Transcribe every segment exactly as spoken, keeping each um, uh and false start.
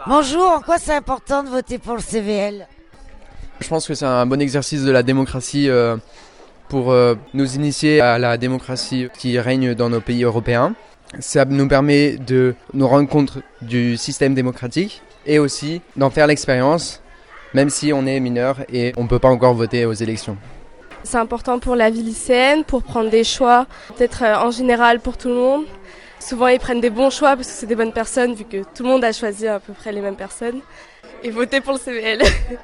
Bonjour, en quoi c'est important de voter pour le C V L? Je pense que c'est un bon exercice de la démocratie euh, pour euh, nous initier à la démocratie qui règne dans nos pays européens. Ça nous permet de nous rendre compte du système démocratique et aussi d'en faire l'expérience, même si on est mineur et on ne peut pas encore voter aux élections. C'est important pour la vie lycéenne, pour prendre des choix, peut-être euh, en général pour tout le monde. Souvent ils prennent des bons choix parce que c'est des bonnes personnes vu que tout le monde a choisi à peu près les mêmes personnes. Et voter pour le C V L.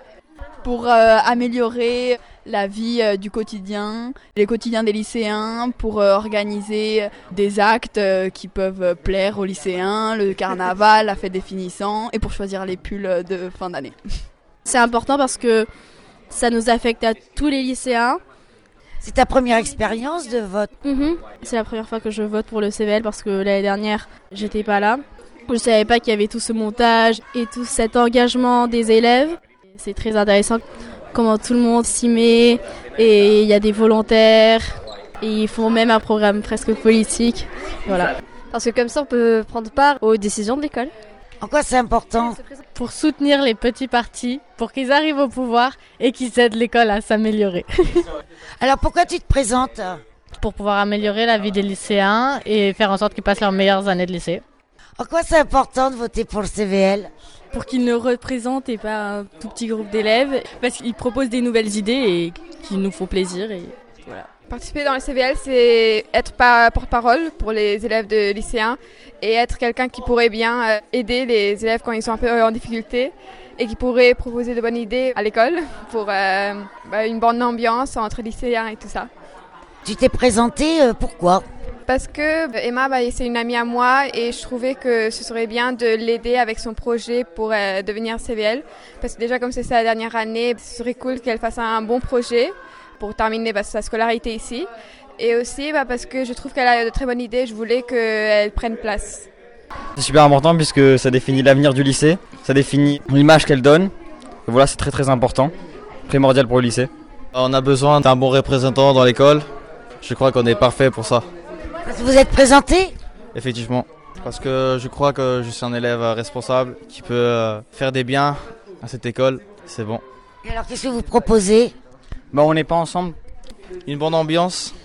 Pour euh, améliorer la vie euh, du quotidien, les quotidiens des lycéens, pour euh, organiser des actes euh, qui peuvent plaire aux lycéens, le carnaval, la fête des finissants, et pour choisir les pulls de fin d'année. C'est important parce que ça nous affecte à tous les lycéens. C'est ta première expérience de vote? Mmh. C'est la première fois que je vote pour le C V L parce que l'année dernière, j'étais pas là. Je savais pas qu'il y avait tout ce montage et tout cet engagement des élèves. C'est très intéressant comment tout le monde s'y met et il y a des volontaires et ils font même un programme presque politique. Voilà. Parce que comme ça, on peut prendre part aux décisions de l'école. En quoi c'est important? Pour soutenir les petits partis, pour qu'ils arrivent au pouvoir et qu'ils aident l'école à s'améliorer. Alors pourquoi tu te présentes? Pour pouvoir améliorer la vie des lycéens et faire en sorte qu'ils passent leurs meilleures années de lycée. En quoi c'est important de voter pour le C V L? Pour qu'ils nous représentent et pas un tout petit groupe d'élèves, parce qu'ils proposent des nouvelles idées et qui nous font plaisir. Et voilà. Participer dans le C V L, c'est être porte-parole pour les élèves de lycéens et être quelqu'un qui pourrait bien aider les élèves quand ils sont un peu en difficulté et qui pourrait proposer de bonnes idées à l'école pour euh, bah, une bonne ambiance entre lycéens et tout ça. Tu t'es présentée, euh, pourquoi? Parce que Emma, bah, c'est une amie à moi et je trouvais que ce serait bien de l'aider avec son projet pour euh, devenir C V L. Parce que déjà, comme c'est sa dernière année, ce serait cool qu'elle fasse un bon projet pour terminer bah, sa scolarité ici. Et aussi bah, parce que je trouve qu'elle a de très bonnes idées, je voulais qu'elle prenne place. C'est super important puisque ça définit l'avenir du lycée, ça définit l'image qu'elle donne. Et voilà, c'est très très important, primordial pour le lycée. On a besoin d'un bon représentant dans l'école. Je crois qu'on est parfait pour ça. Vous êtes présenté? Effectivement, parce que je crois que je suis un élève responsable qui peut faire des biens à cette école, c'est bon. Et alors qu'est-ce que vous proposez? Bah, on n'est pas ensemble. Une bonne ambiance,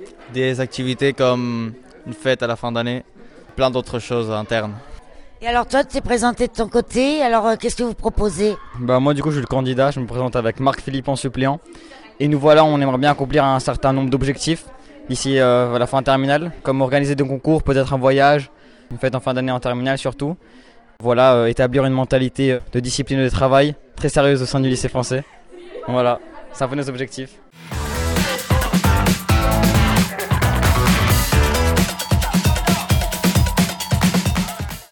des activités comme une fête à la fin d'année, plein d'autres choses internes. Et alors toi, tu t'es présenté de ton côté, alors euh, qu'est-ce que vous proposez? Bah, moi du coup je suis le candidat, je me présente avec Marc Philippe en suppléant. Et nous voilà, on aimerait bien accomplir un certain nombre d'objectifs d'ici euh, à la fin terminale, comme organiser des concours, peut-être un voyage, une fête en fin d'année en terminale surtout. Voilà, euh, établir une mentalité de discipline et de travail très sérieuse au sein du lycée français. Voilà, c'est un peu nos objectifs.